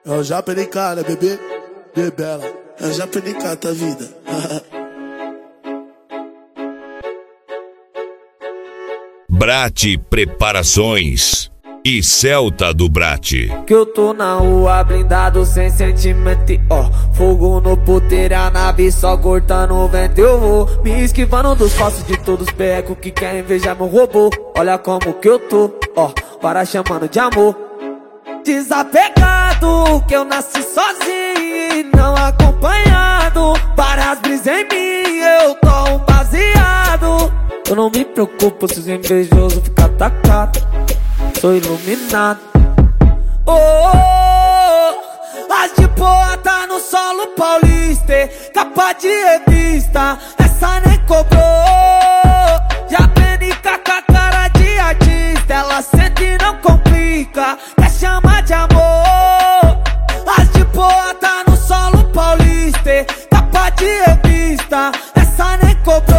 É o JPNK, né, bebê? Bebela. É o JPNK, tá vida. Brat Preparações e Celta do Brat. Que eu tô na rua blindado sem sentimento, ó. Fogo no puteiro, a nave só cortando o vento. Eu vou me esquivando dos falsos de todos os becos que querem invejar meu robô. Olha como que eu tô, ó, para chamando de amor. Desapegado, que eu nasci sozinho e não acompanhado. Várias brisas em mim, eu tô um baseado. Eu não me preocupo se os invejosos ficam atacados. Sou iluminado. Oh, oh, as de boa tá no solo paulista, capa de revista, essa nem cobrou. Já PNK com a cara de artista, ela sente e não complica, quer chamar de amor. As de boa tá no solo paulista, capa de revista, essa nem cobrou.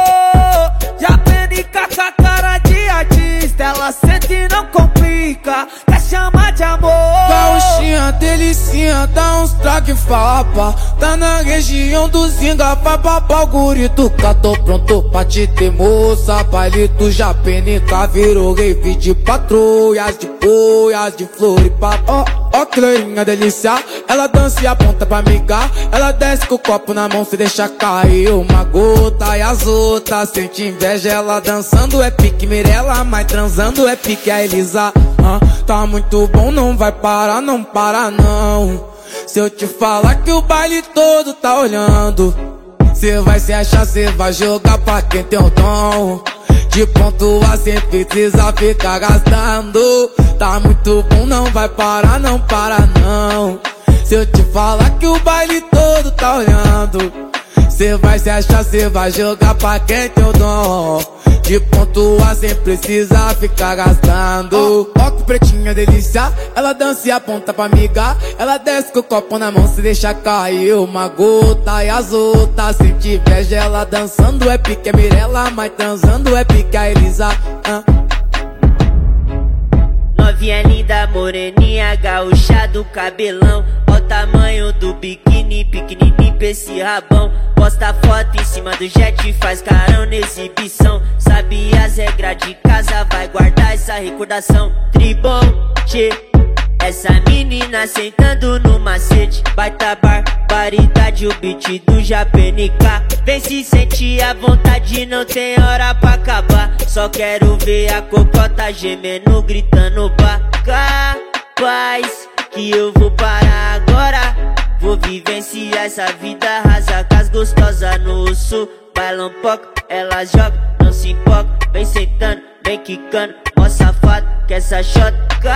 Já PNK com a cara de artista, ela sente e não complica, quer chamar de amor. Gauchinha, delicinha, dá uns traque fapa. Tá na região do Zinga, papapá, o gurito cá, tô pronto pra te ter, moça. Palito já PNK virou rave de patrulhas, de boias, de flor e papo. Ó, que loirinha delícia, ela dança e aponta pra amigar. Ela desce com o copo na mão, se deixa cair uma gota. E as outras sente inveja, ela dançando é pique Mirella, mas transando é pique a Elisa. Tá muito bom, não vai parar, não para não. Se eu te falar que o baile todo tá olhando, cê vai se achar, cê vai jogar pra quem tem o dom de pontuar sem precisa ficar gastando. Tá muito bom, não vai parar, não para não. Se eu te falar que o baile todo tá olhando, cê vai se achar, cê vai jogar pra quem tem o dom de pontuar sem precisar ficar gastando. Ó que pretinha delícia, ela dança e aponta pra amiga. Ela desce com o copo na mão, se deixa cair uma gota. E as outras sente inveja, ela dançando é pique a Mirella, mas transando é pique a Elisa. Novinha linda, moreninha, gaúcha do cabelão. Ó o tamanho do biquíni, pequenininho pra esse rabão. Posta foto em cima do jet, faz carão na exibição. Sabe as regras de casa, vai guardar essa recordação. Tribom, tchê, essa menina sentando no macete. Baita barbaridade, o beat do JPNK. Vem se sentir à vontade, não tem hora pra acabar. Só quero ver a cocota gemendo, gritando pra capaz que eu vou parar agora. Vou vivenciar essa vida rasa com as gostosas no sul. Bailam pouco, ela joga, não se importa. Vem sentando, vem quicando, mó safado que essa shot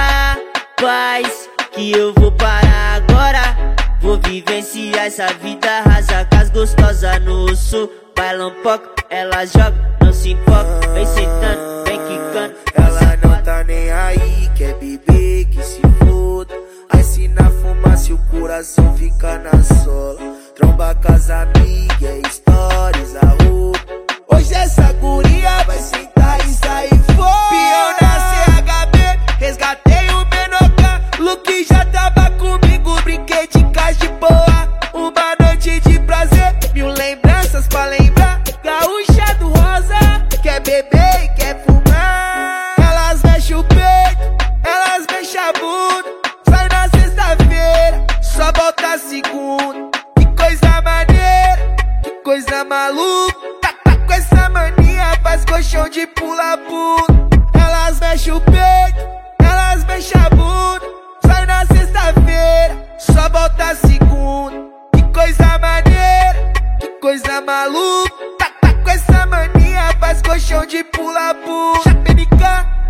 capaz que eu vou parar agora. Vou vivenciar essa vida rasa com as gostosas no sul. Bailam pouco, ela joga, não se importa. Vem sentando, vem quicando. Ela não tá nem aí, quer beber, que se foda. Aí se na fumaça o coração fica na sola. Tromba com as amigas, stories, a roupa. Hoje essa guria vai sentar e sair fora. Pião na CHB, resgatei o Menoca. Luke já tava comigo, brinquei de casa de boa. Uma noite de prazer, mil lembranças pra lembrar. Gaúcha do rosa, quer beber e quer fumar. Elas mexem o peito, elas mexem a bunda. Sai na sexta-feira, só volta segunda. Que coisa maneira, que coisa maluca. Tá com essa mania, faz colchão de pula-pula. Elas mexem o peito, elas mexem a bunda. Sai na sexta-feira, só volta segunda. Que coisa maneira, que coisa maluca. Tá com essa mania, faz colchão de pula-pula. JPNK.